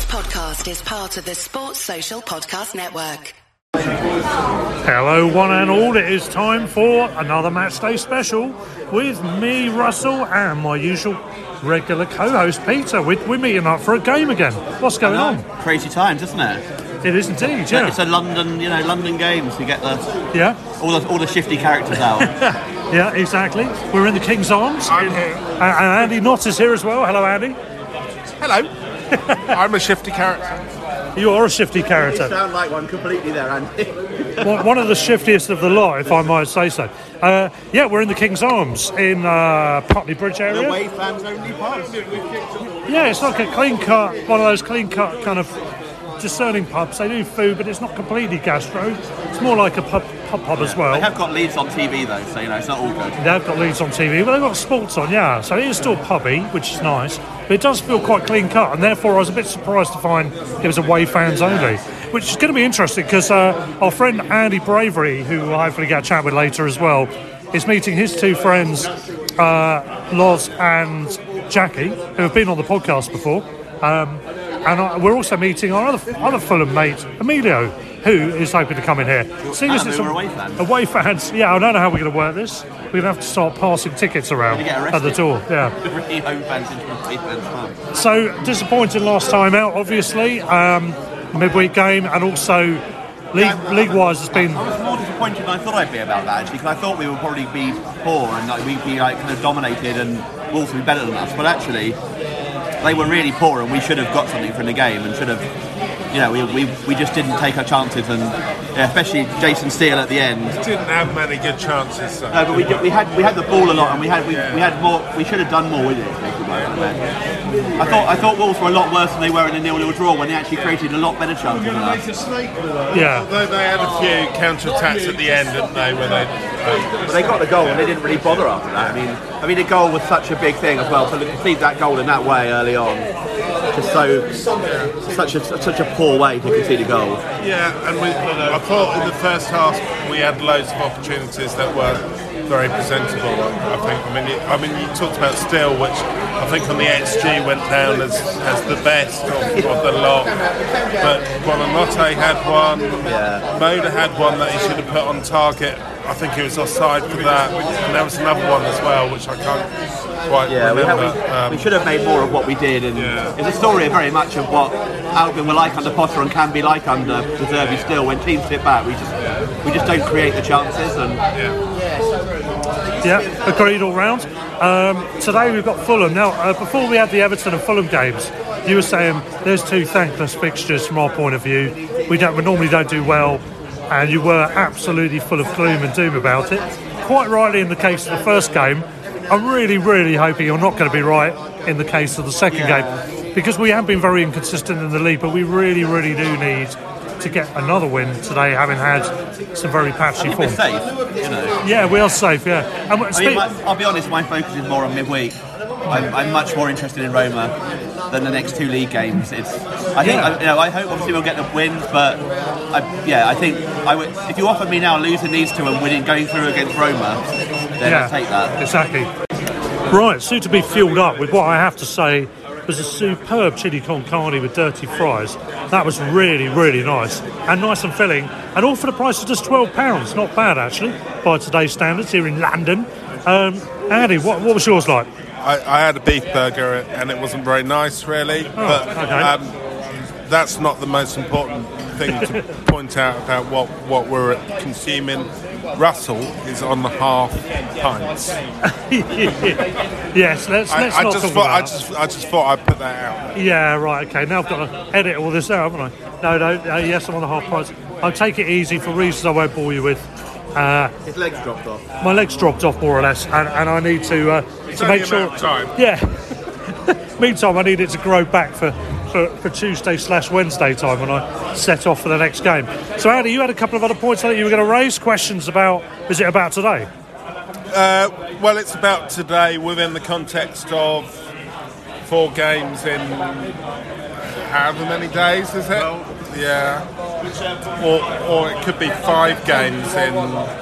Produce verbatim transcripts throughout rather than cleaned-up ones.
podcast is part of the Sports Social Podcast Network. Hello one and all, it is time for another Matchday special with me, Russell, and my usual regular co-host Peter. We're, we're meeting up for a game again. What's going on? Crazy times, isn't it? It is indeed, yeah. It's a London, you know, London Games. You get the yeah all the all the shifty characters out. Yeah, exactly. We're in the King's Arms. I'm in, here. And Andy Knott is here as well. Hello, Andy. Hello. I'm a shifty character. You are a shifty character. You sound like one completely there, Andy. One one of the shiftiest of the lot, if I might say so. Uh, yeah, we're in the King's Arms in uh, Putney Bridge area. The away fans only pubs. Yeah, it's like a clean cut, one of those clean cut kind of discerning pubs. They do food, but it's not completely gastro. It's more like a pub pub, pub as well. They have got leads on T V though, so you know it's not all good. They've got leads on T V, but they've got sports on, yeah. So it is still pubby, which is nice, but it does feel quite clean cut, and therefore I was a bit surprised to find it was away fans only, which is going to be interesting because uh, our friend Andy Bravery, who we'll hopefully get a chat with later as well, is meeting his two friends, uh, Loz and Jackie, who have been on the podcast before. Um, And uh, we're also meeting our other, other Fulham mate, Emilio, who is hoping to come in here. Seeing as Ah, it's they were away fans. Away fans, yeah, I don't know how we're going to work this. We're going to have to start passing tickets around Gonna get at the arrested. door. Yeah. Really home fans into away fans pub. So, disappointed last time out, obviously. Um, midweek game, and also league, Yeah, league-wise, it's been... I was more disappointed than I thought I'd be about that actually, because I thought we would probably be poor and like we'd be like kind of dominated and Wolves would be better than us, but actually they were really poor and we should have got something from the game and should have, you know, we we, we just didn't take our chances, and yeah, especially Jason Steele at the end. Didn't have many good chances. So. No, but we did, we had we had the ball a lot, and we had we, we had more. We should have done more with it. I thought I thought Wolves were a lot worse than they were in a nil-nil draw when they actually created a lot better chances than us. Yeah. Although they had a few counter-attacks at the end, didn't they? When they, But they got the goal and they didn't really bother after that. I mean, I mean the goal was such a big thing as well. So to concede that goal in that way early on, just so such a such a poor way to concede a goal. yeah, and we, I thought in the first half we had loads of opportunities that were very presentable. I think. I mean, you, I mean, you talked about Steele, which I think on the X G went down as, as the best of, of the lot. But Buonanotte had one. Yeah. Moda had one that he should have put on target. I think he was offside for that, and there was another one as well, which I can't quite Yeah, we, remember. have, we, um, we should have made more of what we did, and Yeah. it's a story very much of what Albion were like under Potter and can be like under De Zerbi still. When teams sit back, we just we just don't create the chances, and Yeah, agreed all round. Um, today we've got Fulham. Now, uh, before we had the Everton and Fulham games, you were saying there's two thankless fixtures from our point of view. We don't, we normally don't do well, and you were absolutely full of gloom and doom about it. Quite rightly in the case of the first game. I'm really, really hoping you're not going to be right in the case of the second Yeah. game, because we have been very inconsistent in the league, but we really, really do need to get another win today, having had some very patchy we're form. safe. You know. Yeah, we are safe, yeah. And I mean, my, I'll be honest, my focus is more on midweek. I'm, I'm much more interested in Roma than the next two league games. It's, I think, Yeah. I, you know, I hope obviously we'll get the wins, but I, yeah, I think I would, if you offered me now losing these two and winning, going through against Roma, then yeah, I'd take that. Exactly. Right, soon to be fueled up with what I have to say was a superb chili con carne with dirty fries. That was really, really nice and nice and filling, and all for the price of just twelve pounds. Not bad actually by today's standards here in London. Um, Andy, what, what was yours like? I, I had a beef burger and it wasn't very nice, really. Oh, but okay. um, that's not the most important thing to point out about what, what we're consuming. Russell is on the half pints. Yes, let's I, let's I not just talk thought about I that. just I just thought I'd put that out. Yeah, right, okay. Now I've got to edit all this out, haven't I? No, no, uh, yes, I'm on the half price. I'll take it easy for reasons I won't bore you with. Uh, His legs dropped off. my legs dropped off more or less, and, and I need to uh, It's to only make a sure. matter of time. Yeah. Meantime, I need it to grow back for, for, for Tuesday slash Wednesday time when I set off for the next game. So, Andy, you had a couple of other points that you were going to raise. Questions about? Is it about today? Uh, well, it's about today within the context of four games in however many days is it? Yeah. Or, or it could be five games in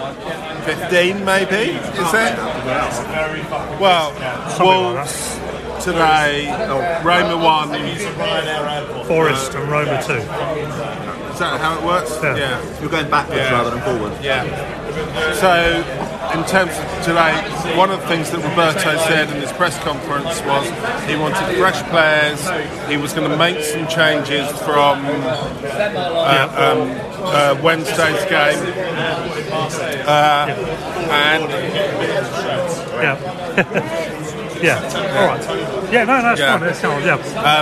fifteen, maybe, is it? Well, Something like Wolves, today, Roma one. Forest and Roma two. Is that how it works? Yeah. yeah. You're going backwards Yeah. rather than forward. Yeah. So, in terms of today, one of the things that Roberto said in his press conference was he wanted fresh players. He was going to make some changes from uh, um, uh, Wednesday's game, uh, and Yeah. yeah. All right. Yeah. No, that's Yeah. fine. That's fine.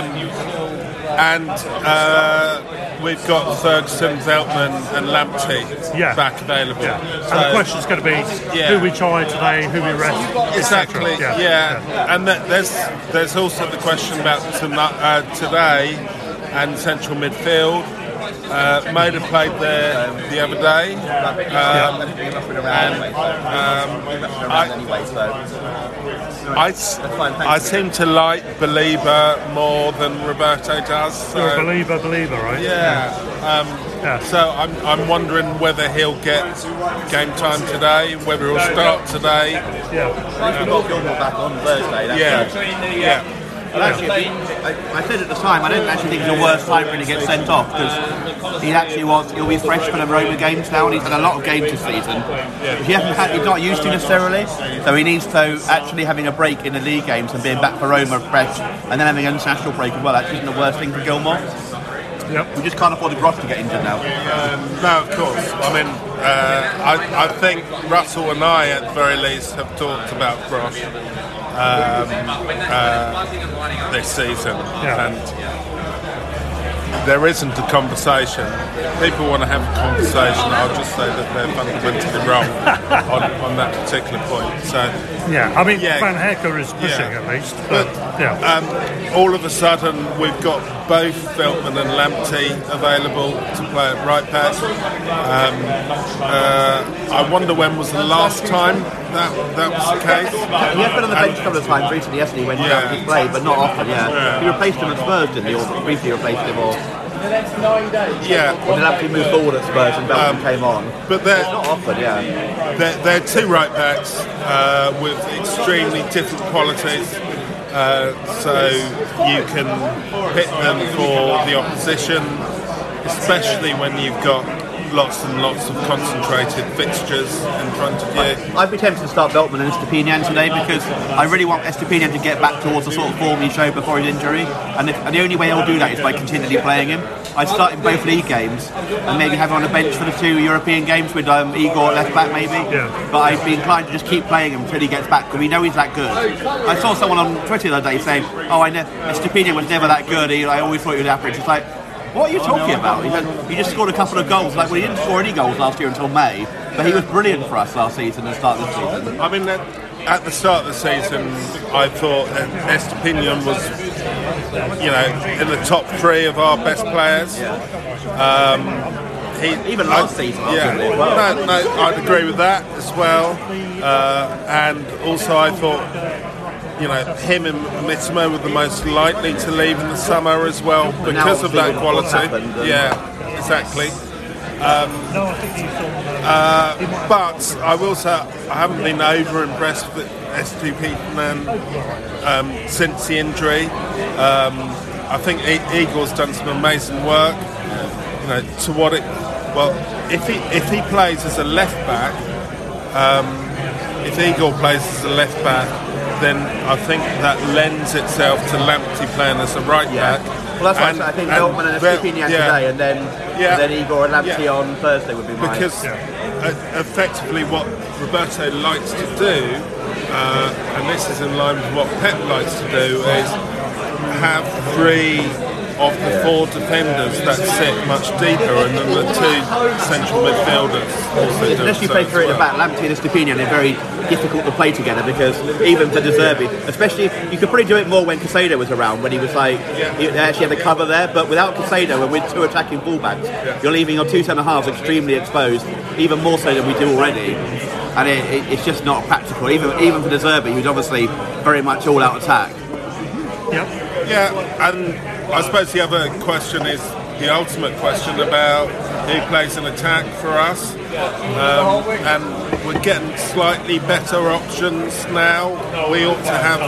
Yeah. and uh, we've got Ferguson, Veltman, and Lamptey Yeah. back available. Yeah. So- And the question's going to be Yeah. who we try today, who we rest. et cetera. Exactly. Yeah. And th- there's there's also the question about tonight, uh, today and central midfield. Uh, Moda played there the other day, um, and um, I, I, s- I seem to like Belieber more than Roberto does. You're a So, believer, believer, right? yeah. Um, Yeah. So I'm I'm wondering whether he'll get game time today, whether he'll start today. Yeah. We've got Gilmore back on Thursday. That's Yeah. good. Yeah. But actually, I, I said at the time, I don't actually think it's the worst time for him to get sent off because he actually was. He'll be fresh for the Roma games now, and he's had a lot of games this season. He hasn't had, he's not used to necessarily, so he needs to actually having a break in the league games and being back for Roma fresh, and then having an international break as well. Actually, isn't the worst thing for Gilmore. Yep. We just can't afford the Gross to get injured now. No, of course. I mean, uh, I, I think Russell and I, at the very least, have talked about Grosh um, uh, this season, Yeah. and there isn't a conversation. People want to have a conversation. I'll just say that they're fundamentally wrong on, on that particular point. So, Yeah. I mean, Yeah. Van Hecker is pushing Yeah. at least, but, yeah. um, all of a sudden, we've got both Veltman and Lamptey available to play at right back. Um, uh, I wonder when was the last time that that was the case. He has been on the bench a couple of times recently, hasn't he, when Yeah. he's played, but not often, yeah. Yeah. He replaced him at Spurs, didn't he, or briefly replaced him, or, Yeah, or did actually move forward at Spurs and Belgium came on. but they're, Not often, yeah. they're, they're two right backs uh, with extremely different qualities. Uh, so you can pit them for the opposition, especially when you've got lots and lots of concentrated fixtures in front of you. I'd be tempted to start Veltman and Estepinian today because I really want Estepinian to get back towards the sort of form he showed before his injury, and the, and the only way he'll do that is by continually playing him. I'd start in both league games and maybe have him on the bench for the two European games with um, Igor at left back maybe. Yeah. But I'd be inclined to just keep playing him until he gets back because we know he's that good. I saw someone on Twitter the other day saying, "Oh, I know Estepinian was never that good. He, I always thought he was average." It's like, what are you talking about? He, had, he just scored a couple of goals. Like, well, he didn't score any goals last year until May, but he was brilliant for us last season and start this season. I mean, at, at the start of the season, I thought Estepinian was, you know, in the top three of our best players. Um, he, Even last I, season, yeah, arguably, as well. no, no, I'd agree with that as well. Uh, and also, I thought, you know, him and Mitoma were the most likely to leave in the summer as well But now because of that obviously what's quality. happened, and- Yeah, exactly. Um, No, I think he's on, Uh, but I will say I haven't been over impressed with Estepinian um, since the injury. Um, I think I- Igor's done some amazing work. You know, to what it well, if he if he plays as a left back, um, if Igor plays as a left back, then I think that lends itself to Lamptey playing as a right Yeah. back. Well, that's why And- I think and Veltman and Vel- Estepinian yeah. today, and then Yeah. and then Igor and Lamptey Yeah. on Thursday would be mine. Because uh, effectively what Roberto likes to do, uh, and this is in line with what Pep likes to do, is have three of the four defenders that sit much deeper, and then the two central midfielders also do Unless you so play as through at the well. back, Lamptey and Estepinian are very difficult to play together because even for De Zerbi, especially you could probably do it more when Casado was around, when he was like Yeah. he actually had the cover there. But without Casado and with two attacking fullbacks, you're leaving your two centre halves extremely exposed, even more so than we do already. And it, it, it's just not practical, even even for De Zerbi, who's obviously very much all out attack. yep. Yeah, and I suppose the other question is the ultimate question about who plays an attack for us. Um, and we're getting slightly better options now. We ought to have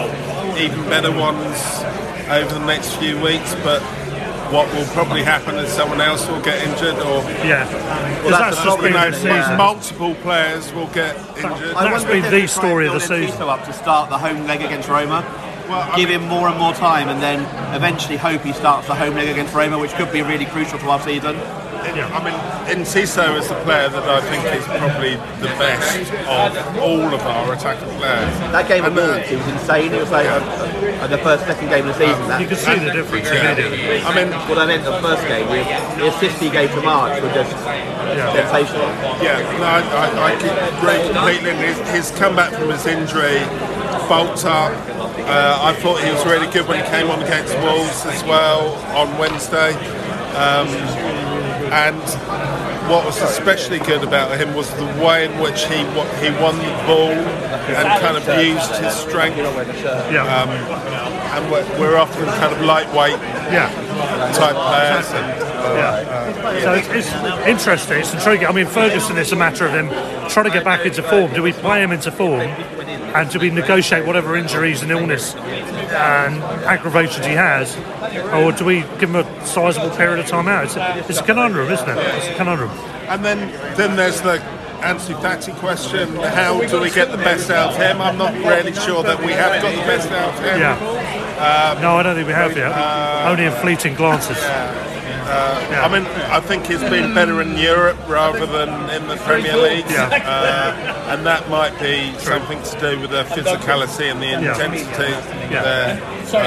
even better ones over the next few weeks, but what will probably happen is someone else will get injured, or yeah, well, that's, that's just been the season. season. Multiple players will get injured. I that's been the story of the season. Up to start the home leg against Roma. Well, give mean, him more and more time, and then eventually hope he starts the home leg against Roma, which could be really crucial to our season. Yeah. I mean, Enciso is the player that I think is probably the best of all of our attacking players. That game and of Lawrence, it was insane. It was like yeah. uh, the first, second game of the season. Um, you can see the difference. Yeah. Yeah. I mean, what I meant the first game, the, the assists he gave to March were just yeah. sensational. Yeah, no, I, I, I agree completely. His, his comeback from his injury, bolts up. Uh, I thought he was really good when he came on against Wolves as well on Wednesday. Um, And what was especially good about him was the way in which he he won the ball and kind of used his strength. Yeah. Um, and we're, we're often kind of lightweight yeah. type players. And, yeah. Uh, so it's, it's interesting. It's intriguing. I mean, Ferguson, it's a matter of him trying to get back into form. Do we play him into form? And do we negotiate whatever injuries and illness and aggravations he has, or do we give him a sizable period of time out? It's a, it's a conundrum, isn't it? It's a conundrum. And then, then there's the Ansu Fati question. How do we get the best out of him? I'm not really sure that we have got the best out of him. Yeah. Um, no, I don't think we have yet. Uh, Only in fleeting glances. Yeah. Uh, yeah. I mean, I think he's been better in Europe rather than in the Premier League, yeah. uh, and that might be True. something to do with the physicality and the intensity yeah. there.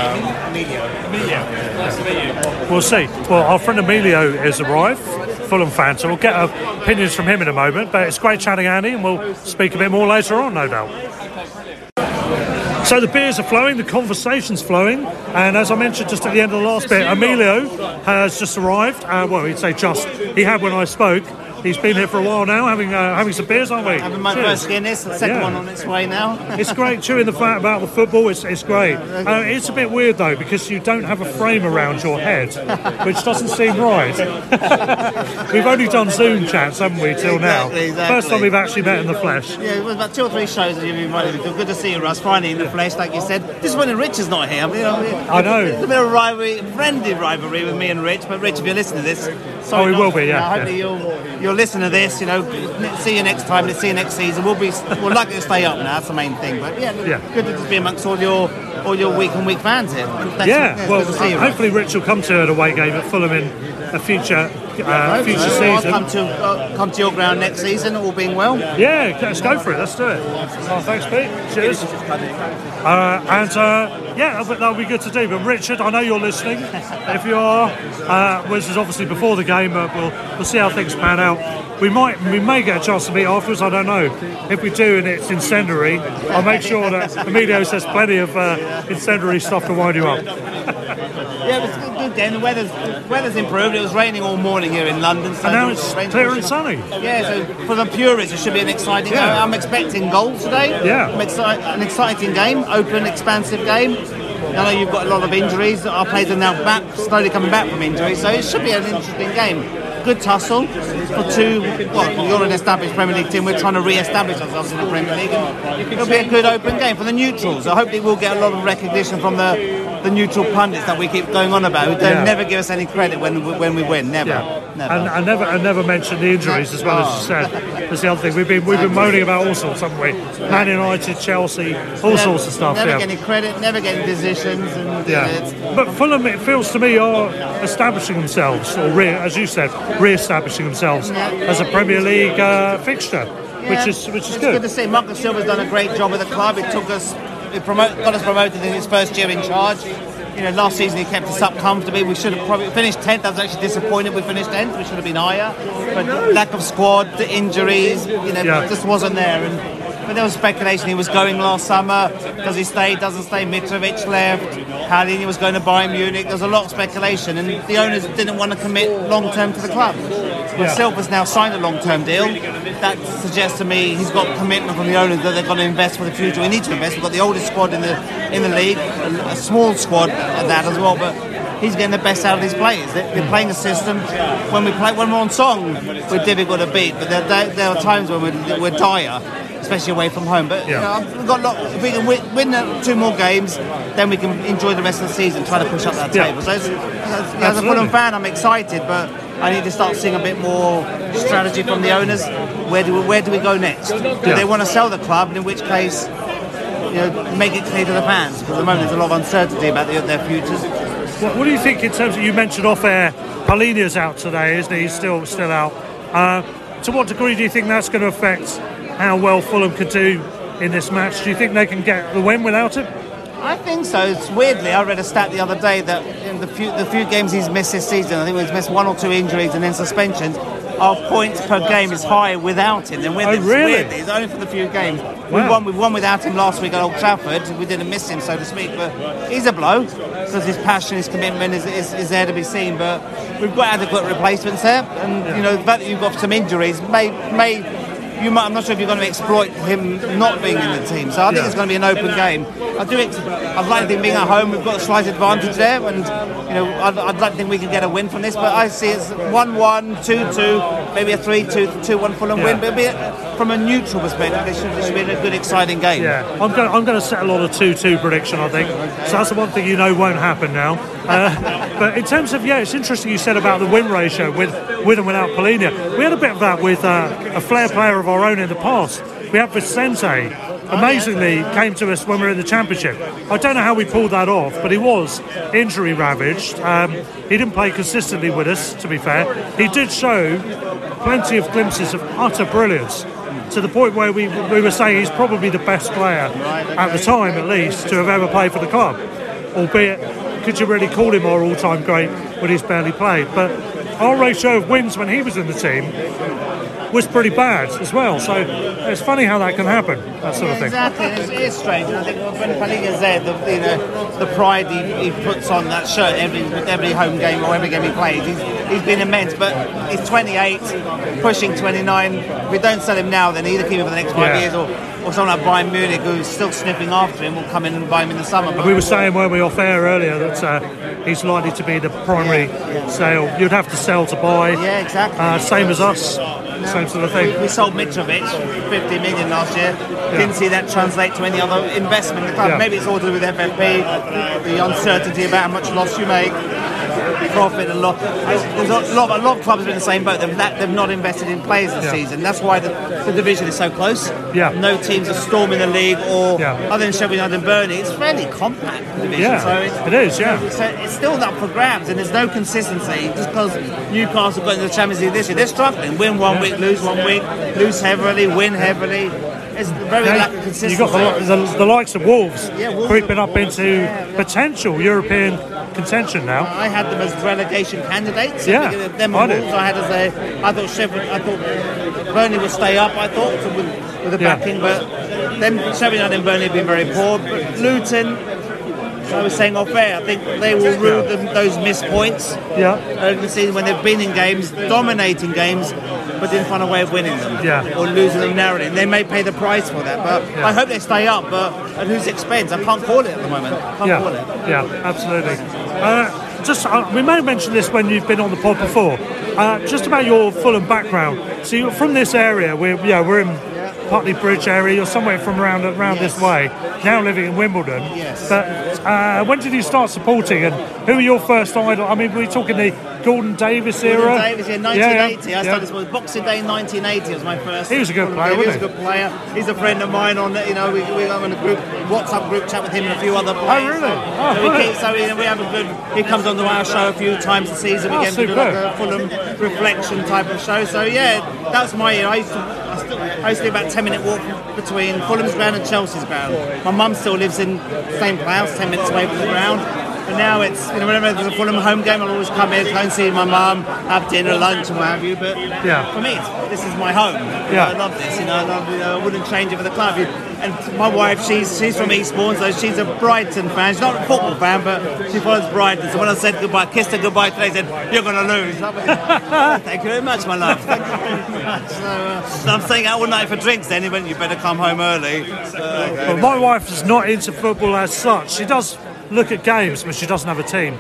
Um, we'll see. Well, our friend Emilio has arrived, Fulham fan, so we'll get opinions from him in a moment, but it's great chatting, Andy, and we'll speak a bit more later on, no doubt. So the beers are flowing, the conversation's flowing, and as I mentioned just at the end of the last bit, Emilio has just arrived. Uh, well, he'd say just. He had when I spoke. He's been here for a while now, having uh, having some beers, aren't we? Having my Cheers. first Guinness, the second yeah. one on its way now. It's great chewing the fat about the football. It's it's great. Uh, it's a bit weird though because you don't have a frame around your head, which doesn't seem right. We've only done Zoom chats, haven't we, till exactly, now? Exactly. First time we've actually met in the flesh. Yeah, it was about two or three shows that you've invited me to. Good to see you, Russ. Finally in the flesh, like you said. This is when Richard's not here. I, mean, I know. There's a bit of rivalry, friendly rivalry with me and Rich. But Rich, if you're listening to this, sorry, oh, we not, will be. Yeah. Uh, hopefully yeah. you'll you'll listen to this. You know. See you next time. See you next season. We'll be we're lucky to stay up now. That's the main thing. But yeah, yeah. good to just be amongst all your all your week and week fans here. Thanks yeah, for, yeah, well, see you, hopefully right? Rich will come to an away game at Fulham in a future uh, future so. season. I'll come to uh, come to your ground next season, all being well. Yeah, let's go for it. Let's do it. Oh, thanks, Pete. Cheers. Uh, and uh, yeah, that'll be good to do. But Richard, I know you're listening. If you are, uh, this is obviously before the game, but we'll we'll see how things pan out. We might, we may get a chance to meet afterwards. I don't know. If we do, and it's incendiary, I'll make sure that Emilio says plenty of uh, incendiary stuff to wind you up. Yeah, it was a good, good game. The weather's, the weather's improved. It was raining all morning here in London. So and now it's clear and sunny. Yeah, so for the purists, it should be an exciting yeah. game. I'm expecting goals today. Yeah. I'm exci- an exciting game, open, expansive game. I know you've got a lot of injuries. Our players are now back, slowly coming back from injuries, so it should be an interesting game. Good tussle for two. Well, you're an established Premier League team. We're trying to re-establish ourselves in the Premier League. And it'll be a good open game for the neutrals. So hopefully we'll get a lot of recognition from the the neutral pundits that we keep going on about. They yeah. never give us any credit when we, when we win. Never. Yeah. never. And I never, I never mentioned the injuries as well oh. as you said. That's the other thing. We've been we've been moaning about all sorts, haven't we? Man United, Chelsea, all never, sorts of stuff. Never yeah. getting credit, never getting decisions. And, yeah. It's, but Fulham, it feels to me, are establishing themselves, or re, as you said, re-establishing themselves yeah. as a Premier League uh, fixture, yeah. which is which is it's good. good to see. Marcus Silva's done a great job with the club. It took us, it promote, got us promoted in his first year in charge. You know, last season he kept us up comfortably. We should have probably finished tenth. I was actually disappointed we finished tenth. We should have been higher. But lack of squad, the injuries, you know, yeah. just wasn't there. And but there was speculation he was going last summer. Does he stay? Doesn't stay? Mitrovic left. Palhinha was going to Bayern Munich. There was a lot of speculation, and the owners didn't want to commit long term to the club. But yeah. Silva's now signed a long term deal. That suggests to me he's got commitment from the owners that they're going to invest for the future. We need to invest. We've got the oldest squad in the in the league, a, a small squad at that as well, but he's getting the best out of these players. They're, they're playing a system. When we play, when we're on song, we're difficult to beat, but there, there, there are times when we're, we're dire. especially away from home. But Yeah. you know, we've got a lot. If we can win, win the two more games, then we can enjoy the rest of the season, try to push up that Yeah. table. So, it's, as, as a Absolutely. Fulham fan, I'm excited, but I need to start seeing a bit more strategy from the owners. Where do we, where do we go next? Do Yeah. they want to sell the club? And in which case, you know, make it clear to the fans. Because at the moment, there's a lot of uncertainty about the, their futures. What, what do you think in terms of, you mentioned off air, Palhinha's out today, isn't he? He's still still out. Uh, to what degree do you think that's going to affect how well Fulham could do in this match? Do you think they can get the win without him? I think so. It's weirdly, I read a stat the other day that in the few the few games he's missed this season, I think he's missed one or two injuries and then suspensions, our points per game is higher without him than with Oh, him. It's really? weirdly. It's only for the few games. We Wow. won we won without him last week at Old Trafford. We didn't miss him, so to speak, but he's a blow because his passion, his commitment is, is, is there to be seen. But we've got adequate replacements there, and you know the fact that you've got some injuries may may. You might, I'm not sure if you're going to exploit him not being in the team. So I think Yeah. it's going to be an open game. I do. Ex- I'd like to think being at home, we've got a slight advantage there, and you know, I'd, I'd like to think we can get a win from this. But I see it's one one, two two, maybe a three two, two one Fulham Yeah. win. But it'll be a, from a neutral perspective, this should, this should be a good, exciting game. Yeah, I'm going. I'm going to settle on a two two prediction. I think so. That's the one thing you know won't happen now. Uh, but in terms of yeah, it's interesting you said about the win ratio with with and without Palhinha. We had a bit of that with uh, a flair player of our own in the past. We had Vicente. Amazingly, came to us when we were in the Championship. I don't know how we pulled that off, but he was injury ravaged. Um, he didn't play consistently with us, to be fair. He did show plenty of glimpses of utter brilliance, to the point where we we were saying he's probably the best player at the time, at least, to have ever played for the club. Albeit, could you really call him our all-time great when he's barely played? But our ratio of wins when he was in the team was pretty bad as well. So it's funny how that can happen, that sort of thing. Exactly, it's, it is strange. And I think when Palhinha's there, the, you know, the pride he, he puts on that shirt every with every home game or every game he plays, he's, he's been immense. But he's twenty-eight, pushing twenty-nine. If we don't sell him now, then either keep him for the next five Yeah. years, or, or someone like Bayern Munich, who's still sniffing after him, will come in and buy him in the summer. But We were saying, weren't we, off air earlier, that uh, he's likely to be the primary sale. You'd have to sell to buy. yeah, exactly. Uh, same as us, same sort of thing. We sold Mitrovic for fifty million last year. Didn't see that translate to any other investment in the club. Yeah. Maybe it's all to do with F F P, the uncertainty about how much loss you make, profit and loss. There's a lot, a lot of clubs have been in the same boat. They've, they've not invested in players this Yeah. season. That's why the, the division is so close. Yeah. No teams are storming the league, or Yeah. other than Sheffield United and Burnley, it's fairly compact division. Yeah, so it's, it is, yeah. So it's still up for grabs, and there's no consistency. Just because Newcastle got into the Champions League this year, they're struggling. Win one week, lose one week, lose heavily, win heavily. It's very Yeah, lack of you consistency. got the, the, the likes of Wolves, Yeah, Wolves creeping are- up into yeah, yeah. potential European contention now. I had them as relegation candidates. Yeah, I think them I and did. Wolves, I had as a. I thought Sheffield. I thought Burnley would stay up. I thought with, with the Yeah. backing, but them Sheffield United and Burnley have been very poor. But Luton, I was saying off air, I think they will rue them, those missed points Yeah. early in the season when they've been in games, dominating games, but didn't find a way of winning them. Yeah. Or losing them narrowly. And they may pay the price for that. But Yeah. I hope they stay up. But at whose expense? I can't call it at the moment. Can't Yeah, call it. yeah, absolutely. Uh, just uh, we may have mentioned this when you've been on the pod before. Uh, just about your Fulham background. So you're from this area. We're yeah, we're in Putney Bridge area. You're somewhere from around around Yes. this way. Now living in Wimbledon. Yes. But uh, when did you start supporting? And who were your first idol? I mean, we're talking the Gordon Davis era. Gordon Davis in nineteen eighty. Yeah, I yeah. started this was Boxing Day nineteen eighty was my first. He was a good player, He was a wasn't he? good player. He's a friend of mine. On you know, we we go in a group WhatsApp group chat with him and a few other players. really? Oh, so we right. keep, so we, we have a good. He comes onto our show a few times a season. We Oh, get him to do like superb. a Fulham reflection type of show. So yeah, that's my year. I used to. I, still, I used to do about a ten minute walk between Fulham's ground and Chelsea's ground. My mum still lives in the same house, ten minutes away from the ground. But now it's, you know, whenever there's a Fulham home game, I'll always come here, go and see my mum, have dinner, lunch, and what have you. But Yeah. for me, it's, this is my home. Yeah. I love this. You know, I, love, you know, I wouldn't change it for the club. You- And my wife, she's she's from Eastbourne, so she's a Brighton fan. She's not a football fan, but she follows Brighton. So when I said goodbye, kissed her goodbye today, said, "You're going to lose." Thank you very much, my love. Thank you very much. So, uh, so I'm staying out all night for drinks. Then, when you better come home early. So, But my wife is not into football as such. She does look at games, but she doesn't have a team.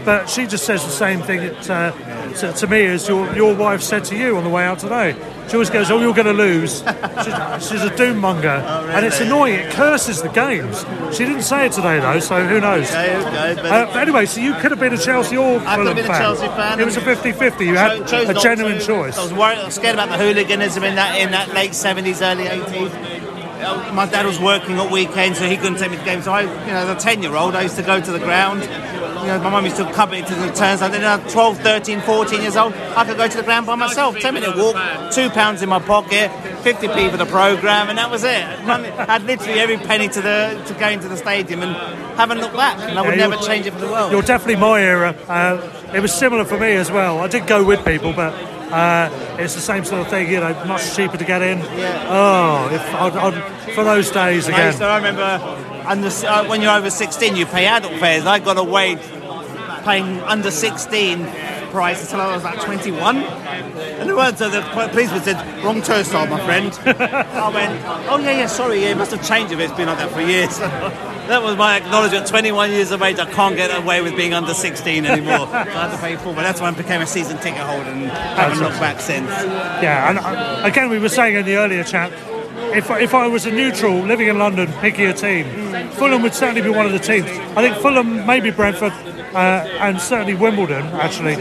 but she just says the same thing that, uh, to, to me as your your wife said to you on the way out today. She always goes, "Oh, you're going to lose." She's, she's a doom monger, Oh, really? and it's annoying. It curses the games. She didn't say it today though, so who knows? Okay, okay, but Uh, but anyway, so you could have been a Chelsea or I could have Fulham been a fan. Chelsea fan. It was a fifty-fifty. You had Cho- chose a not genuine to. choice. I was worried, I was scared about the hooliganism in that in that late seventies, early eighties. Uh, My dad was working at weekends, so he couldn't take me to games. So I, you know, as a ten-year-old, I used to go to the ground. You know, my mum used to accompany me to the turns. I then at twelve, thirteen, fourteen years old, I could go to the ground by myself. ten-minute walk, two pounds in my pocket, fifty p for the programme, and that was it. Money, I had literally every penny to the to go into the stadium, and haven't looked back. And I would Yeah, never you're- change it for the world. You're definitely my era. Uh, it was similar for me as well. I did go with people, but uh, it's the same sort of thing. You know, much cheaper to get in. Yeah. Oh, if I'd, I'd, for those days And I, again. used to, I remember under, uh, when you're over sixteen, you pay adult fares. I got away paying under sixteen price until I was like twenty-one. And the words of the policeman said, "Wrong turnstile, my friend." I went, "Oh, yeah, yeah, sorry, yeah, it must have changed if it's been like that for years." That was my acknowledgement. twenty-one years of age, I can't get away with being under sixteen anymore. So I had to pay full. But that's when I became a season ticket holder and haven't looked back since. Yeah, and uh, again, we were saying in the earlier chat, if if I was a neutral living in London, picking a team, Fulham would certainly be one of the teams. I think Fulham, maybe Brentford, uh, and certainly Wimbledon, actually.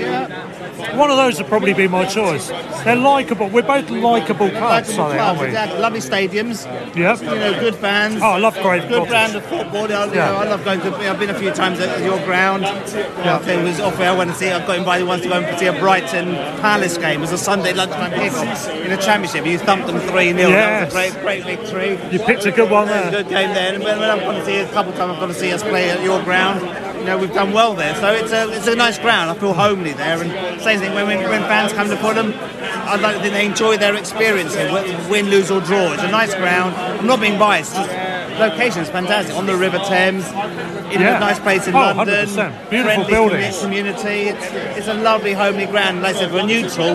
One of those would probably be my choice. They're likeable. We're both likeable clubs, Likeable are they, clubs, aren't we? exactly. Lovely stadiums. Yep. You know, good fans. Oh, I love Craven Good Cottage. brand of football. I, you Yeah. know, I love going to. I've been a few times at your ground. Yeah. I was off there. I went to see. I got invited once to go and see a Brighton Palace game. It was a Sunday lunchtime kickoff in the Championship. You thumped them three nil. That was a Yes. great, great victory. You picked a good one Yeah, there. good game there. And when, when I've gone to see a couple of times, I've gone to see us play at your ground. You know, we've done well there, so it's a it's a nice ground. I feel homely there, and same thing when when, when fans come to Fulham, I'd like to think they enjoy their experience here, win, lose or draw. It's a nice ground. I'm not being biased. Just location's fantastic on the River Thames, in Yeah. a nice place in Oh, London. one hundred percent. Beautiful friendly buildings. community. It's, it's a lovely homely ground. Like I said, for neutral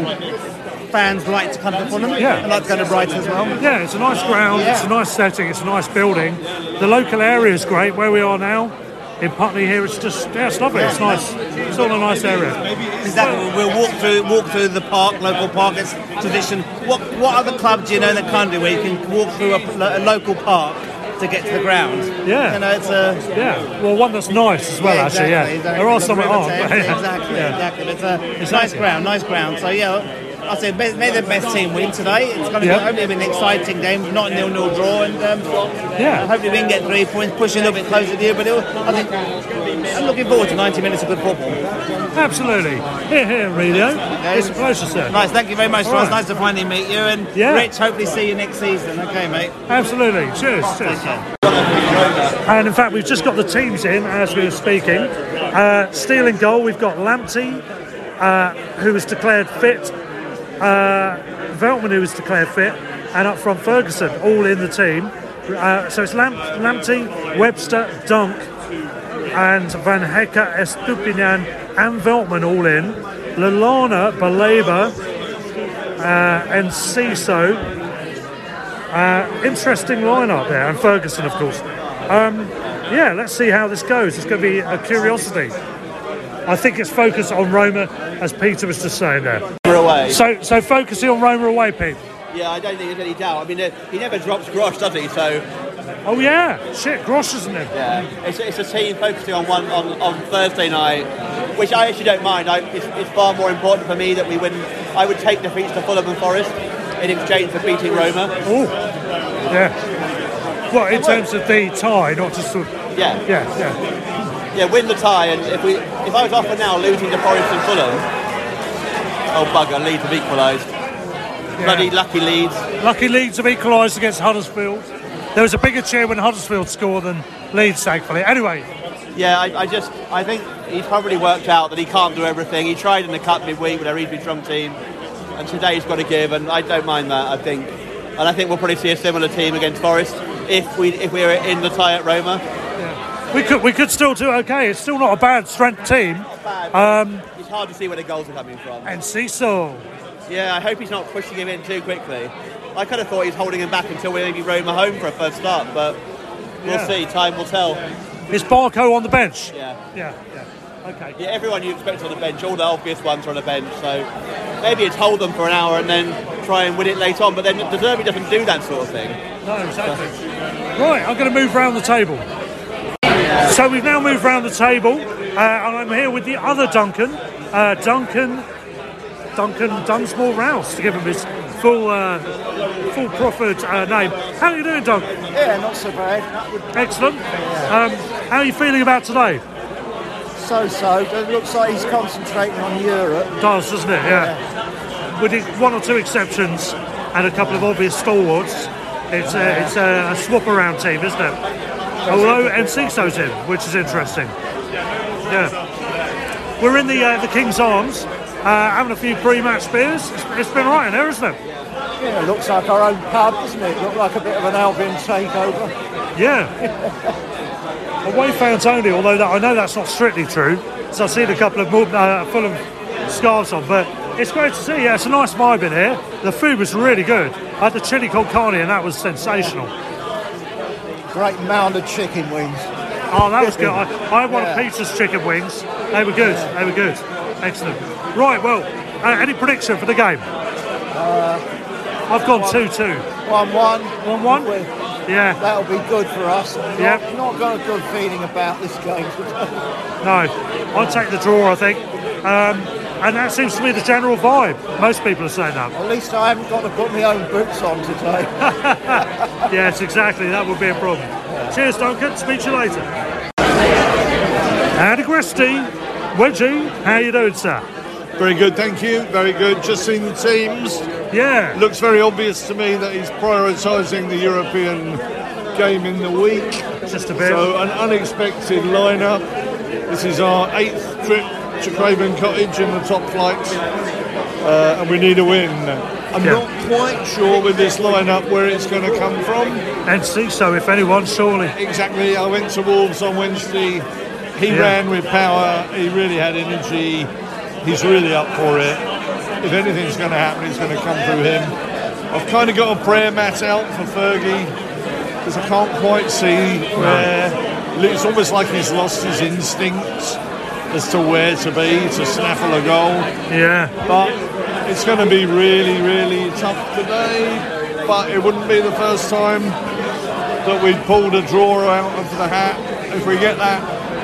fans like to come to Fulham. Yeah. and like to go to Brighton as well. Yeah, it's a nice ground, Yeah. it's a nice setting, it's a nice building. The local area is great. Where we are now, in Putney here, it's just, yeah, it's lovely. It's nice. It's all a nice area. Exactly. We'll walk through walk through the park, local park. It's tradition. What what other club do you know in the country where you can walk through a, a local park to get to the ground? Yeah. You know, it's a Yeah, well, one that's nice as well, yeah, actually. exactly, Yeah, exactly. there are The some that River aren't. Thames, but yeah. Exactly, Yeah. exactly. It's a nice Exactly. ground, nice ground. So yeah. I said, may, may the best team win today. It's going to Yeah. be hopefully an exciting game, not a nil-nil draw, and um, Yeah. hopefully we can get three points, push a little bit closer to you. But it'll, I think I'm looking forward to ninety minutes of good football. Absolutely. Here, here, Radio. It's a pleasure, sir. Nice, thank you very much, All Ross. right. Nice to finally meet you, and Yeah. Rich, hopefully see you next season. Okay, mate. Absolutely. Cheers. Cheers. Take care. And in fact, we've just got the teams in as we were speaking. Uh, Steele in goal, we've got Lamptey, uh, who was declared fit, uh, Veltman, who was declared fit, and up front Ferguson, all in the team. Uh, so it's Lamp- Lamptey, Webster, Dunk, and Van Hecke, Estupiñán, and Veltman all in. Lallana, Baleba, uh, and Ciso. Uh, interesting lineup there, and Ferguson, of course. Um, yeah, let's see how this goes. It's going to be a curiosity. I think it's focused on Roma, as Peter was just saying there. Away. So, so focusing on Roma away, Pete. Yeah, I don't think there's any doubt. I mean, uh, he never drops Grosh, does he? So Oh yeah, shit, Grosh, isn't it? yeah, it's, it's a team focusing on one on, on Thursday night, which I actually don't mind. I, it's, it's far more important for me that we win. I would take defeats to Fulham and Forest in exchange for beating Roma. Oh, yeah. Well, in terms of the tie, not just sort of, Yeah, yeah, yeah. yeah, win the tie, and if we if I was offered now losing to Forest and Fulham, oh bugger, Leeds have equalised. Bloody lucky Leeds. Lucky Leeds have equalised against Huddersfield. There was a bigger cheer when Huddersfield scored than Leeds, thankfully. Anyway, Yeah, I, I just I think he's probably worked out that he can't do everything. He tried in the cup midweek with a reasonably strong team, and today he's got to give, and I don't mind that. I think, and I think we'll probably see a similar team against Forest if we if we're in the tie at Roma. we could we could still do okay. It's still not a bad strength team. Um, it's hard to see where the goals are coming from. And Ciso. Yeah, I hope he's not pushing him in too quickly. I kind of thought he was holding him back until we maybe Roma home for a first start, but we'll Yeah. see. Time will tell. Is Barco on the bench? Yeah. Yeah, yeah. Okay. Yeah, everyone you expect on the bench, all the obvious ones are on the bench. So maybe it's hold them for an hour and then try and win it late on. But then the Derby doesn't do that sort of thing. No, exactly. Right, I'm going to move round the table. So we've now moved round the table, uh, and I'm here with the other Duncan, uh, Duncan, Duncan Dunsmore Rouse, to give him his full, uh, full proffered uh, name. How are you doing, Duncan? Yeah, not so bad. Excellent. Um, how are you feeling about today? So-so. It looks like he's concentrating on Europe. It does, doesn't it? Yeah. yeah. With one or two exceptions and a couple of obvious stalwarts, it's a, it's a, a swap around team, isn't it? Although Enciso's in, which is interesting. Yeah. We're in the uh, the King's Arms, uh, having a few pre-match beers. It's, it's been right in there, isn't it? Yeah, it looks like our own pub, doesn't it? Look like a bit of an Albion takeover. Yeah. Away fans only, although that, I know that's not strictly true. So I've seen a couple of uh, Fulham scarves on, but it's great to see. Yeah, it's a nice vibe in here. The food was really good. I had the chili con carne and that was sensational. Great mound of chicken wings. Oh, that was good. I, I had one Yeah. of Peter's chicken wings. They were good. They were good. Excellent. Right, well, uh, any prediction for the game? Uh, I've gone two two. one-one. one-one? Yeah. That'll be good for us. Not, Yeah. not got a good feeling about this game today. No, I'll take the draw, I think. Um, and that seems to be the general vibe. Most people are saying that. At least I haven't got to put my own boots on today. Yes, exactly. That would be a problem. Cheers, Duncan. Speak to you later. Andy Gresty, Wedgie, how you doing, sir? Very good, thank you. Very good. Just seen the teams. Yeah. Looks very obvious to me that he's prioritising the European game in the week. Just a bit. So an unexpected lineup. This is our eighth trip to Craven Cottage in the top flight, uh, and we need a win. I'm Yeah. not quite sure with this lineup where it's going to come from. And see so, if anyone, surely. Exactly. I went to Wolves on Wednesday. He Yeah. ran with power. He really had energy. He's really up for it. If anything's going to happen, it's going to come through him. I've kind of got a prayer mat out for Fergie because I can't quite see where. It's almost like he's lost his instincts as to where to be to snaffle a goal. Yeah. But it's going to be really, really tough today. But it wouldn't be the first time that we'd pulled a draw out of the hat. If we get that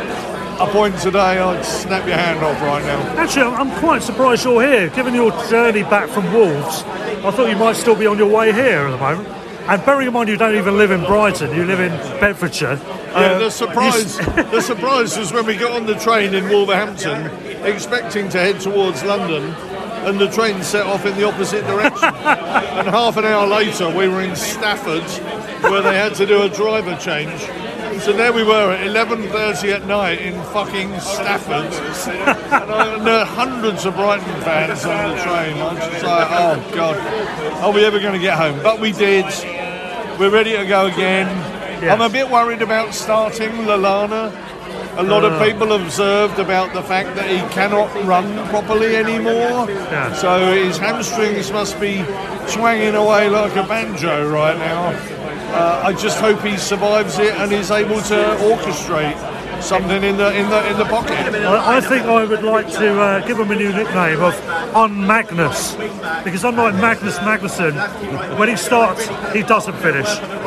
a point today, I'd snap your hand off right now. Actually, I'm I'm quite surprised you're here. Given your journey back from Wolves, I thought you might still be on your way here at the moment. And bearing in mind you don't even live in Brighton, you live in Bedfordshire. Yeah, Uh, the surprise the surprise was when we got on the train in Wolverhampton, expecting to head towards London, and the train set off in the opposite direction. And half an hour later, we were in Stafford, where they had to do a driver change. So there we were at eleven thirty at night in fucking Stafford, and, I, and there are hundreds of Brighton fans on the train. I was just like, oh God, are we ever going to get home? But we did. We're ready to go again. Yes. I'm a bit worried about starting Lallana. A lot of people observed about the fact that he cannot run properly anymore. Yeah. So his hamstrings must be swinging away like a banjo right now. Uh, I just hope he survives it and is able to orchestrate something in the in the in the pocket. I, I think I would like to uh, give him a new nickname of Un-Magnus, because unlike Magnus Magnusson, when he starts, he doesn't finish.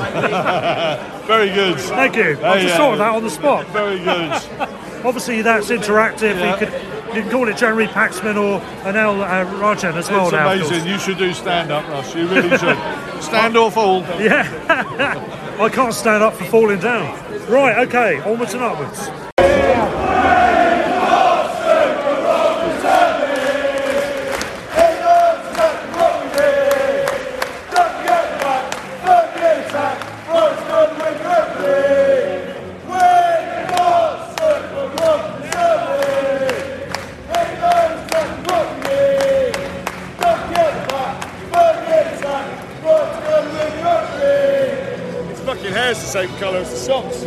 Very good. Thank you. I Hey, just yeah. thought of that on the spot. Very good. Obviously, that's interactive. Yeah. You could you can call it Jeremy Paxman or Anel uh, Rajan as well It's now. of amazing. course. You should do stand up, Russ. You really should. Stand or fall. Yeah. I can't stand up for falling down. Right, okay, onwards and upwards. Fucking hair's the same colour as the socks.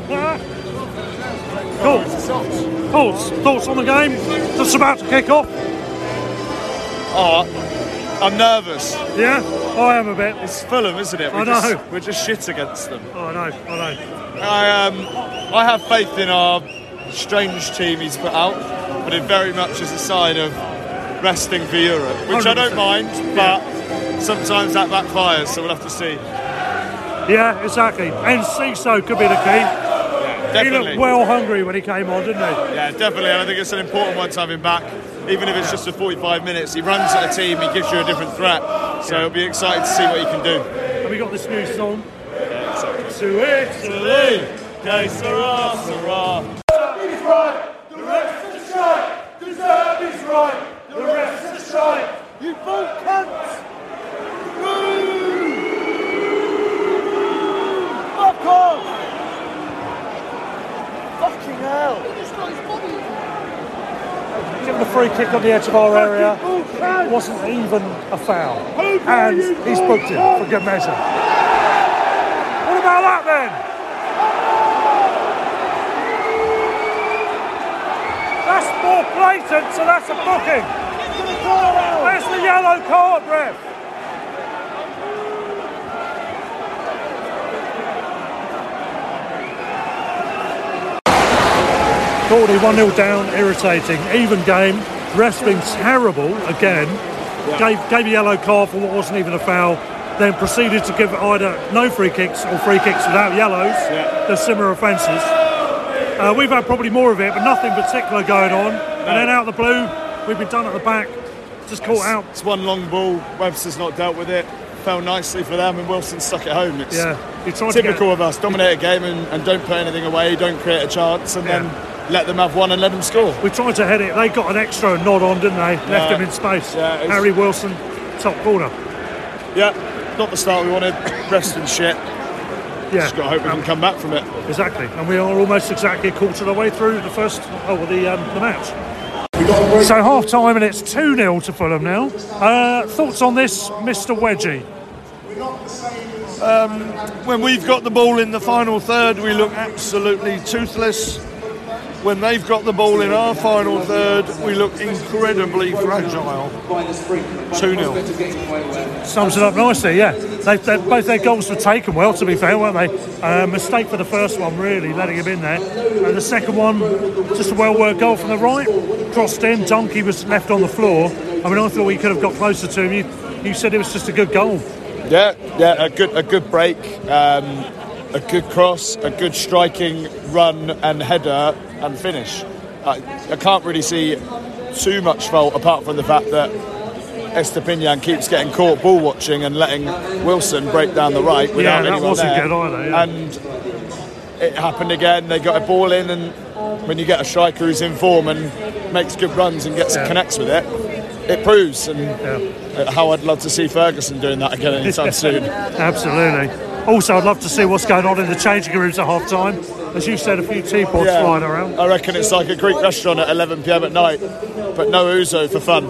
Cool. Thoughts? Thoughts on the game? Just about to kick off? Oh, I'm nervous. Yeah, I am a bit. It's Fulham, isn't it? We're I know. Just, we're just shit against them. Oh, I know, I know. I um, I have faith in our strange team he's put out, but it very much is a sign of resting for Europe, which I don't mind, but sometimes that backfires, so we'll have to see. Yeah, exactly. And Ciso could be the key. Yeah, definitely. He looked well hungry when he came on, didn't he? Yeah, definitely. And I think it's an important one to have him back, even if it's just for forty-five minutes. He runs at a team, he gives you a different threat. So it'll be exciting to see what he can do. Have we got this new song? Yeah, exactly. To Italy, que sera, sera. Derby's right, the rest is shite. The Derby's right, the rest is shite. You both cunts. Fuck off! Fucking hell! Given a free kick on the edge of our area, wasn't even a foul. And he's booked him for good measure. What about that then? That's more blatant, so that's a booking. Where's the yellow card, ref? Gordy one nil down, irritating. Even game. Ref's been terrible again. Yeah. Gave, gave a yellow card for what wasn't even a foul. Then proceeded to give either no free kicks or free kicks without yellows. Yeah. They're similar offences. Uh, we've had probably more of it, but nothing particular going on. No. And then out of the blue, we've been done at the back. Just caught it's, out. It's one long ball. Webster's not dealt with it. Fell nicely for them, and Wilson stuck it home. It's yeah. typical get... of us. Dominate a game and, and don't put anything away. Don't create a chance, and yeah. then let them have one and let them score. We tried to head it. They got an extra nod on, didn't they? Yeah. Left him in space. Yeah, Harry Wilson, top corner. Yeah, not the start we wanted. Rest and shit. Yeah. Just got to hope we um, can come back from it. Exactly. And we are almost exactly a quarter of the way through the first, oh, the, um, the match. So half time and it's two nil to Fulham now. Uh, thoughts on this, Mister Wedgie? Um, when we've got the ball in the final third, we look absolutely toothless. When they've got the ball in our final third, we look incredibly fragile. two nil. Sums it up nicely, yeah. They, they, both their goals were taken well, to be fair, weren't they? Uh, mistake for the first one, really, letting him in there. And the second one, just a well-worked goal from the right. Crossed in, Donkey was left on the floor. I mean, I thought we could have got closer to him. You, you said it was just a good goal. Yeah, yeah, a good, a good break. Um, a good cross, a good striking run and header and finish. I, I can't really see too much fault apart from the fact that Estepinian keeps getting caught ball watching and letting Wilson break down the right without yeah, that anyone wasn't there. Good either, yeah. And it happened again. They got a ball in, and when you get a striker who's in form and makes good runs and gets yeah. connects with it, it proves. And yeah. how I'd love to see Ferguson doing that again anytime soon. Absolutely. Also, I'd love to see what's going on in the changing rooms at half time. As you said, a few teapots yeah, flying around. I reckon it's like a Greek restaurant at eleven p m at night, but no ouzo for fun.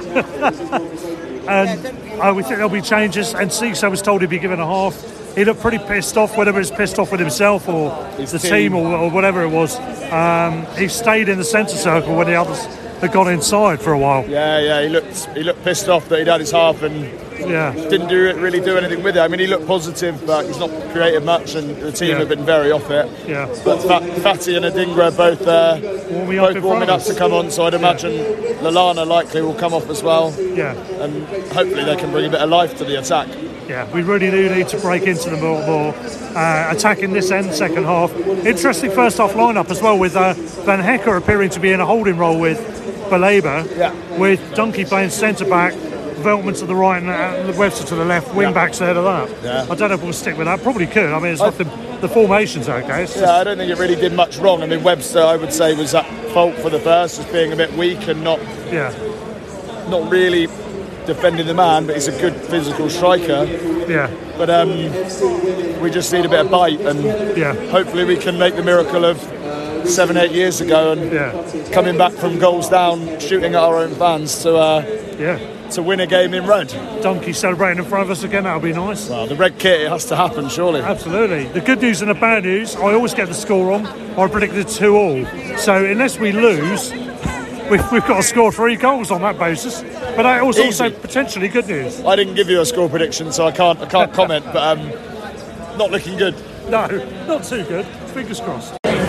And uh, we think there'll be changes. And Ciso was told he'd be given a half. He looked pretty pissed off, whether it's pissed off with himself or His the team, team or, or whatever it was. Um, he stayed in the centre circle when the others had gone inside for a while. Yeah, yeah, he looked he looked pissed off that he'd had his half and yeah. didn't do it, really do anything with it. I mean, he looked positive, but he's not created much, and the team yeah. have been very off it. Yeah. But Fatty and Adingra both uh, warming both up warming up to come on, so I'd imagine yeah. Lallana likely will come off as well. Yeah. And hopefully they can bring a bit of life to the attack. Yeah, we really do need to break into the more, more uh, attacking this end, second half. Interesting first half lineup as well, with uh, Van Hecker appearing to be in a holding role with Baleba, yeah. with Donkey playing centre back, Veltman to the right and uh, Webster to the left, wing yeah. backs ahead of that. Yeah. I don't know if we'll stick with that. Probably could. I mean, it's I, not the, the formation's okay. It's yeah, just... I don't think it really did much wrong. I mean, Webster, I would say, was at fault for the first, as being a bit weak and not, yeah. not really defending the man, but he's a good physical striker. Yeah. But um, we just need a bit of bite, and yeah. hopefully we can make the miracle of seven, eight years ago, and yeah. coming back from goals down, shooting at our own fans to uh, yeah. to win a game in red. Donkey celebrating in front of us again, that'll be nice. Well, the red kit, it has to happen, surely. Absolutely. The good news and the bad news, I always get the score wrong. I predicted two all. So unless we lose, we've, we've got to score three goals on that basis. But that was Easy. also potentially good news. I didn't give you a score prediction, so I can't I can't comment, but um, not looking good. No, not too good. Fingers crossed.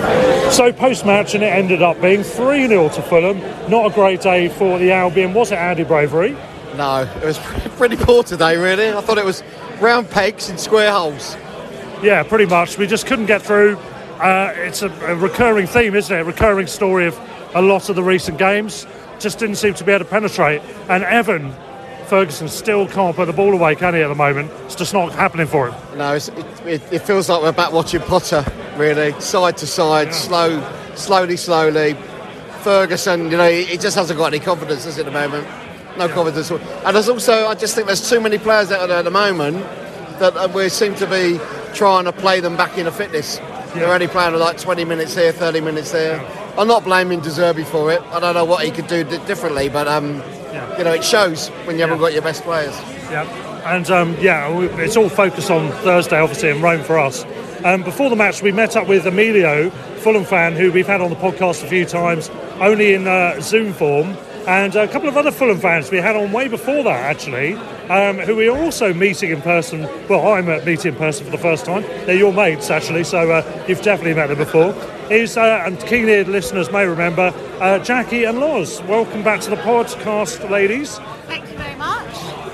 So post-match, and it ended up being three nil to Fulham. Not a great day for the Albion, was it, Andy Bravery? No, it was pretty poor today, really. I thought it was round pegs in square holes. Yeah, pretty much. We just couldn't get through. Uh, it's a, a recurring theme, isn't it? A recurring story of a lot of the recent games. Just didn't seem to be able to penetrate. And Evan Ferguson still can't put the ball away, can he, at the moment? It's just not happening for him. No, it's, it, it, it feels like we're back watching Potter, really. Side to side, yeah. slow, slowly, slowly. Ferguson, you know, he, he just hasn't got any confidence at the moment. No yeah. confidence. And there's also, I just think there's too many players out there at the moment that uh, we seem to be trying to play them back into fitness. Yeah. They're only playing like twenty minutes here, thirty minutes there. Yeah. I'm not blaming De Zerbi for it. I don't know what he could do d- differently, but um, yeah. you know, it shows when you haven't yeah. got your best players. Yeah, and um, yeah, it's all focused on Thursday, obviously, in Rome for us. Um, before the match, we met up with Emilio, Fulham fan, who we've had on the podcast a few times, only in uh, Zoom form, and a couple of other Fulham fans we had on way before that, actually, um, who we are also meeting in person. Well, I'm uh, meeting in person for the first time. They're your mates, actually, so uh, you've definitely met them before. Is, uh, and keen-eared listeners may remember, uh, Jackie and Loz. Welcome back to the podcast, ladies. Thank you very much.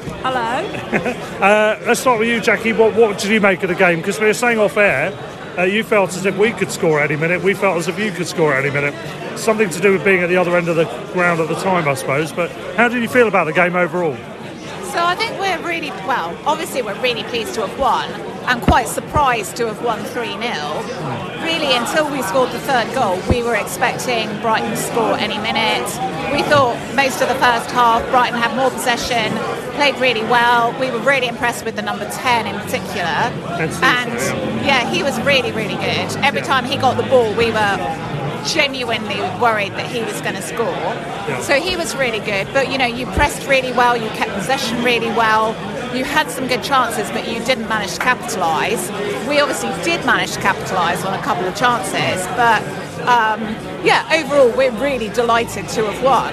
Hello. uh, let's start with you, Jackie. What, what did you make of the game? Because we were saying off air, uh, you felt as if we could score at any minute. We felt as if you could score at any minute. Something to do with being at the other end of the ground at the time, I suppose. But how did you feel about the game overall? So I think we're really, well, obviously we're really pleased to have won and quite surprised to have won three nil. Really, until we scored the third goal, we were expecting Brighton to score any minute. We thought most of the first half, Brighton had more possession, played really well. We were really impressed with the number ten in particular. And so, yeah. yeah, he was really, really good. Every time he got the ball, we were genuinely worried that he was going to score. Yeah. So he was really good. But, you know, you pressed really well, you kept possession really well. You had some good chances, but you didn't manage to capitalise. We obviously did manage to capitalise on a couple of chances, but um, yeah, overall we're really delighted to have won.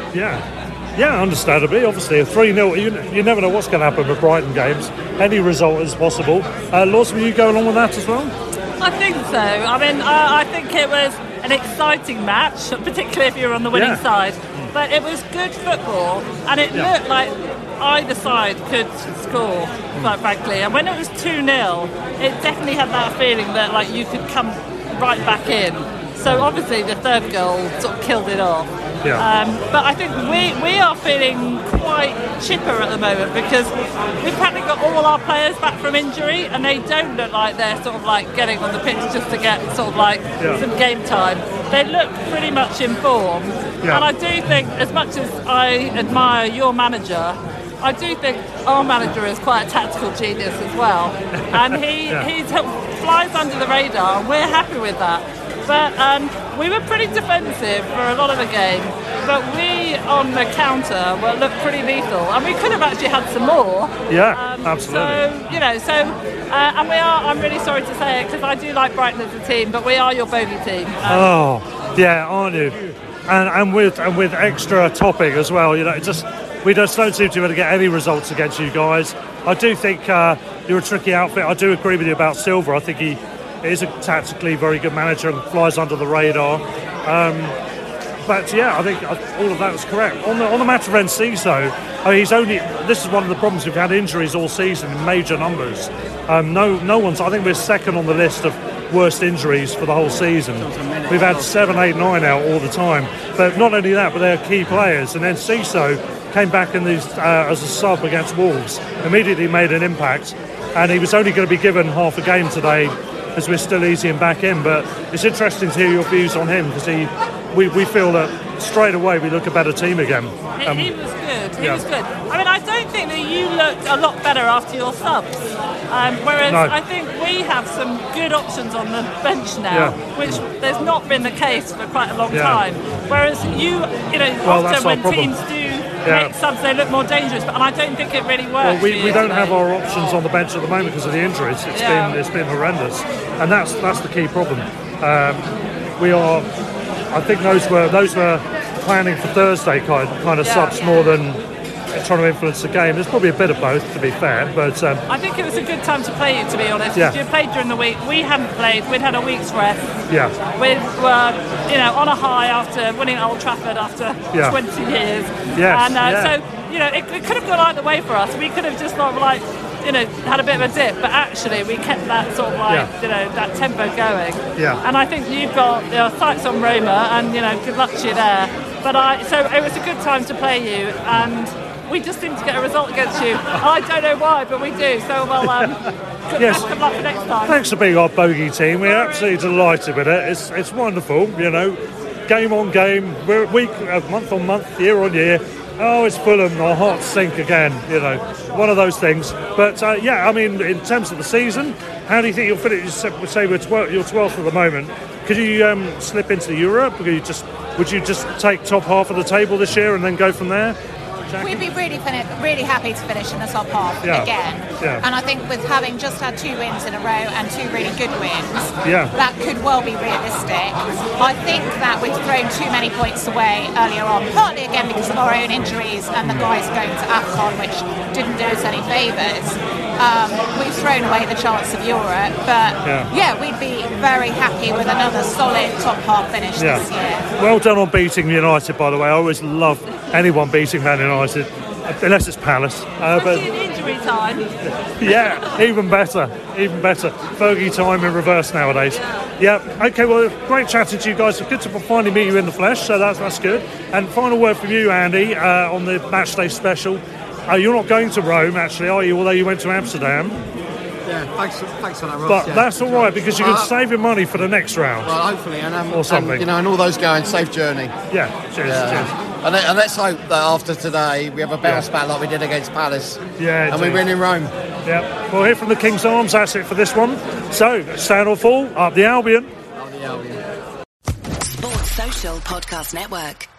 Yeah, yeah, understandably. Obviously, a three nil, you, you never know what's going to happen with Brighton games. Any result is possible. Uh, Loz, will you go along with that as well? I think so. I mean, I, I think it was an exciting match, particularly if you're on the winning yeah. side. But it was good football, and it yeah. looked like either side could score, quite frankly. And when it was two nil, it definitely had that feeling that like you could come right back in. So obviously the third goal sort of killed it off. Yeah. Um, but I think we, we are feeling quite chipper at the moment because we've probably got all our players back from injury and they don't look like they're sort of like getting on the pitch just to get sort of like yeah. some game time. They look pretty much in form. Yeah. And I do think, as much as I admire your manager, I do think our manager is quite a tactical genius as well. And he yeah. he flies under the radar and we're happy with that. But um, we were pretty defensive for a lot of the game, but we on the counter were looked pretty lethal, and we could have actually had some more. Yeah, um, absolutely. So you know, so uh, and we are. I'm really sorry to say it because I do like Brighton as a team, but we are your bogey team. Um, oh, yeah, aren't you? And and with and with extra topping as well. You know, it just we just don't seem to be able to get any results against you guys. I do think uh, you're a tricky outfit. I do agree with you about Silva. I think he. Is a tactically very good manager and flies under the radar. Um, but yeah, I think all of that was correct. On the on the matter of Enciso, I mean, he's only. This is one of the problems. We've had injuries all season in major numbers. Um, no, no one's. I think we're second on the list of worst injuries for the whole season. We've had seven, eight, nine out all the time. But not only that, but they're key players. And Enciso came back in these uh, as a sub against Wolves. Immediately made an impact, and he was only going to be given half a game today, as we're still easy and back in. But it's interesting to hear your views on him because he, we, we feel that straight away we look a better team again. He, um, he was good. He yeah. was good. I mean, I don't think that you looked a lot better after your subs. Um, whereas no. I think we have some good options on the bench now, yeah. which there's not been the case for quite a long yeah. time. Whereas you, you know, well, often when problem. teams do Yeah. make subs, they look more dangerous, but and I don't think it really works. Well, we, we don't today. have our options on the bench at the moment because of the injuries. It's yeah. been it's been horrendous, and that's that's the key problem. Um, we are, I think those were those were planning for Thursday kind kind of yeah. subs more than trying to influence the game. There's probably a bit of both, to be fair. But um, I think it was a good time to play you, to be honest. Yeah. You played during the week. We hadn't played. We'd had a week's rest. yeah, We were, you know, on a high after winning at Old Trafford after Yeah. twenty years. Yes, And uh, yeah. so, you know, it, it could have gone either way for us. We could have just sort of like, you know, had a bit of a dip, but actually we kept that sort of like, Yeah. you know, that tempo going. Yeah. And I think you've got, you know, sights on Roma, and, you know, good luck to you there. But I, so it was a good time to play you, and we just seemed to get a result against you. I don't know why, but we do. So, well, um, good, Yes. good luck for next time. thanks for being our bogey team. We're absolutely delighted with it. It's it's wonderful, you know. Game on game, we're week, uh, month on month, year on year. Oh, it's Fulham, our hearts sink again, you know. One of those things. But uh, yeah, I mean, in terms of the season, how do you think you'll finish? You say we're twelfth, you're twelfth at the moment. Could you um, slip into Europe? Could you just, would you just take top half of the table this year and then go from there? We'd be really fin- really happy to finish in the top half Yeah. again. Yeah. And I think with having just had two wins in a row and two really good wins, Yeah. that could well be realistic. I think that we've thrown too many points away earlier on, partly again because of our own injuries and the guys going to AFCON, which didn't do us any favours. Um, we've thrown away the chance of Europe, but Yeah. yeah, we'd be very happy with another solid top half finish Yeah. this year. Well done on beating United, by the way. I always love anyone beating Man United, unless it's Palace. Uh, but Especially in injury time. yeah, even better, even better. Fergie time in reverse nowadays. Yeah. Okay. Well, great chatting to you guys. It's good to finally meet you in the flesh. So that's that's good. And final word from you, Andy, uh, on the matchday special. Uh, you're not going to Rome, actually, are you? Although you went to Amsterdam. Yeah, thanks, thanks for that, Ross. But yeah. that's all right because you can Uh, save your money for the next round. Well, hopefully, and, um, Or something. and, you know, and all those going, safe journey. Yeah, cheers, Yeah. cheers. And, let- and let's hope that after today we have a bounce back like we did against Palace. Yeah, and we indeed. win in Rome. Yeah. Well, here from the King's Arms, that's it for this one. So, stand or fall, up the Albion. Sports Social Podcast Network.